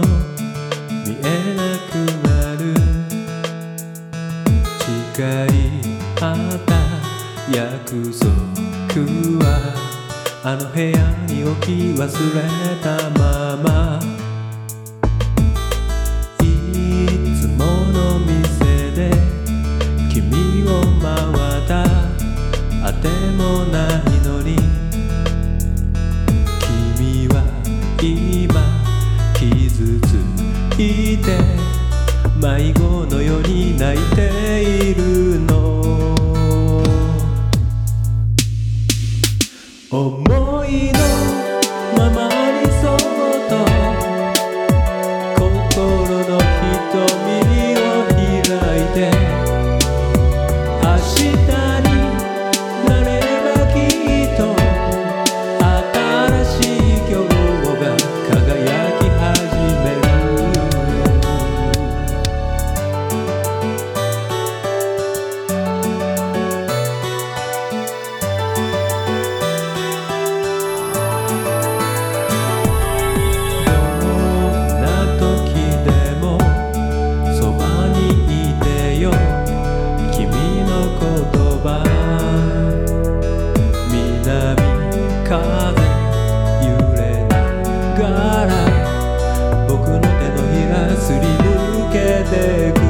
見えなくなる。誓い合った約束はあの部屋に置き忘れたまま、いつもの店で君を回ったあてもないのに、君は今傷ついて迷子のように泣いているの。思いのままにそっと心の瞳を開いて、明日になればきっと新しい今日が輝き始める。僕の手のひらすり抜けてく